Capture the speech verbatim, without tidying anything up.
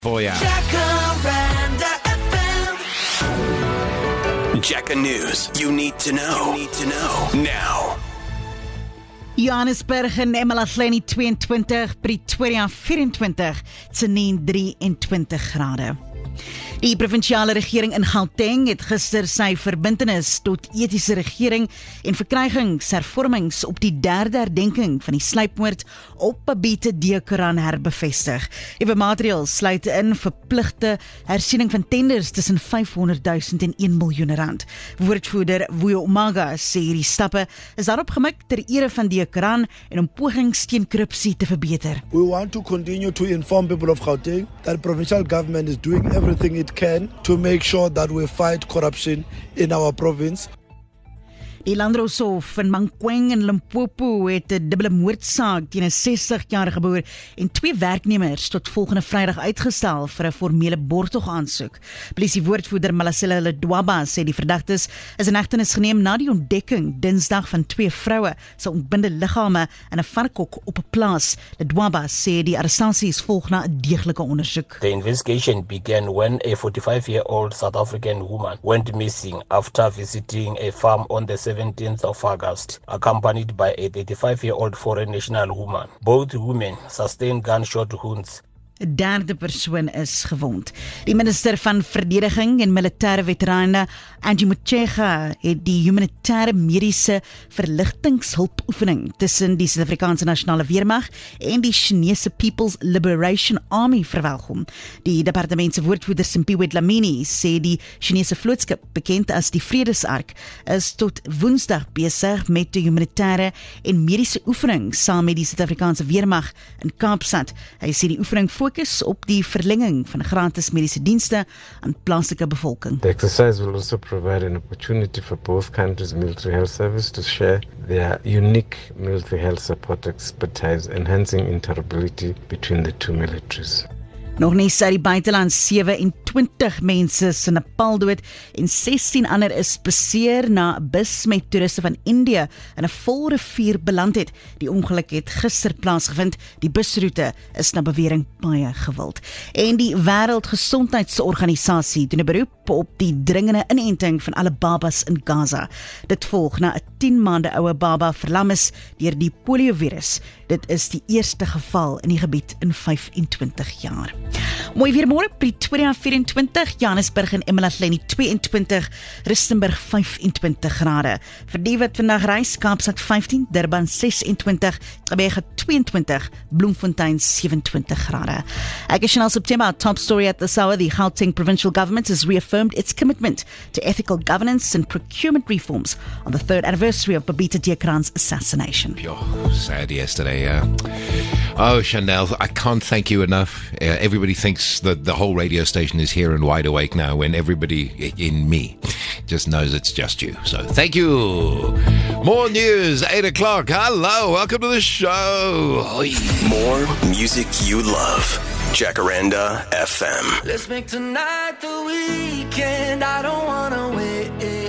For ya. Jacaranda F M. Jacka News. You need to know. You need to know now. Johannesburg en Emalaheni tweeëntwintig, Pretoria vyf-en-twintig, Tsenin drie-en-twintig grade. Die provinsiale regering in Gauteng het gister sy verbintenis tot etiese regering en verkrygingshervormings op die derde herdenking van die sluipmoord op Babita Deokaran herbevestig. Die maatreëls sluit in verpligte hersiening van tenders tussen vyfhonderdduisend en een miljoen rand. Woordvoerder Vuyo Umaga sê hierdie stappe is daarop gemik ter ere van Deokaran en om pogings teen korrupsie te verbeter. We want to continue to inform people of Gauteng that provincial government is doing everything it can to make sure that we fight corruption in our province. Die Landdroshof in Mankweng in Limpopo het 'n dubbele moordsaak teen 'n sestig-jarige boer en twee werknemers tot volgende Vrydag uitgestel vir 'n formele borgtog aansoek. Polisie woordvoerder Malasela Ledwaba sê die verdagtes is in hegtenis geneem na die ontdekking Dinsdag van twee vroue se ontbinde liggame in 'n varkhok op 'n plaas. Ledwaba sê die arrestasies volg na 'n deeglike ondersoek. The investigation began when a forty-five-year-old South African woman went missing after visiting a farm on the seventeenth of August, accompanied by a thirty-five-year-old foreign national woman. Both women sustained gunshot wounds. 'n derde persoon is gewond. Die minister van Verdediging en Militêre Veterane, Angie Motshekga, het die humanitêre mediese verligtingshulpoefening tussen die Suid-Afrikaanse Nasionale Weermag en die Chinese People's Liberation Army verwelkom. Die departement se woordvoerder Simpiwe Dlamini sê die Chinese vlootskip, bekend as die Vredesark, is tot Woensdag besig met die humanitêre en mediese oefening saam met die Suid-Afrikaanse Weermag in Kaapstad. Hy sê die oefening fokus op die verlenging van gratis mediese dienste aan plaaslike bevolking. The exercise will also provide an opportunity for both countries' military health service to share their unique military health support expertise, enhancing interoperability between the two militaries. Nog nie uit die buiteland, sewe-en-twintig mense is in Nepal dood en sestien ander is beseer na 'n bus met toeriste van Indië in 'n vol rivier beland het. Die ongeluk het gister plaasgevind. Die busroete is na bewering baie gewild. En die Wêreldgesondheidsorganisasie doen 'n beroep op die dringende inenting van alle babas in Gaza. Dit volg na 'n tien maande oue baba verlam is deur die poliovirus. Dit is die eerste geval in die gebied in vyf-en-twintig jaar. Mooi weer môre, Pretoria vyf-en-twintig, Johannesburg en Emalaheni twee-en-twintig, Rustenburg vyf-en-twintig grade. Vir die wat vandag reis, Kaapstad vyftien, Durban ses-en-twintig, Gqeberha twee-en-twintig, Bloemfontein sewe-en-twintig grade. Ek is Chanel September, top story at this hour. The Gauteng provincial government has reaffirmed its commitment to ethical governance and procurement reforms on the third anniversary of Babita Deokaran's assassination. Oh, sad yesterday. Uh, oh, Chanel, I can't thank you enough. Uh, everybody thinks that the whole radio station is here and wide awake now, when everybody in me just knows it's just you. So thank you. More news, eight o'clock. Hello, welcome to the show. Oi. More music you love. Jacaranda F M. Let's make tonight the weekend. I don't wanna wait.